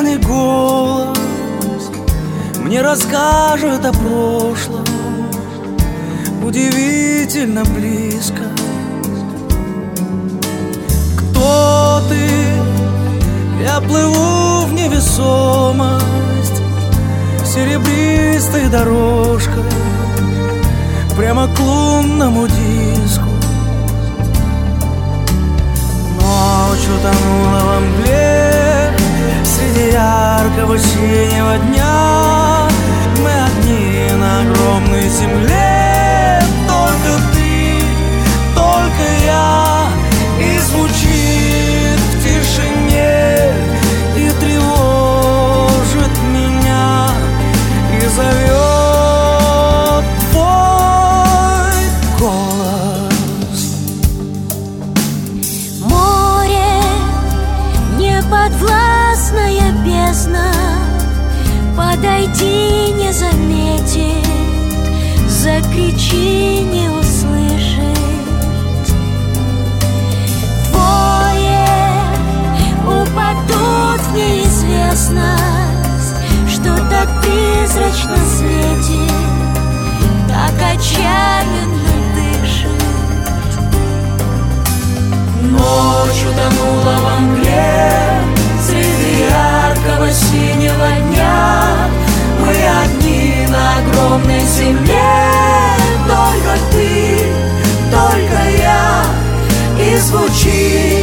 уверенный голос мне расскажет о прошлом удивительно близко. Кто ты? Я плыву в невесомость серебристой дорожкой прямо к лунному диску. Ночь утонула во мгле среди яркого синего дня. Мы одни на огромной земле, только ты, только я. И звучит в тишине, и тревожит меня, и зовет твой голос. Море, неподвластная бездна, подойди, не заметит, закричи, не услышит. Упадут в неизвестность, что так призрачно светит, так отчаянно дышит. Ночь утонула во мгле среди яркого синего дня. Мы одни на огромной земле, только ты, только я. И звучит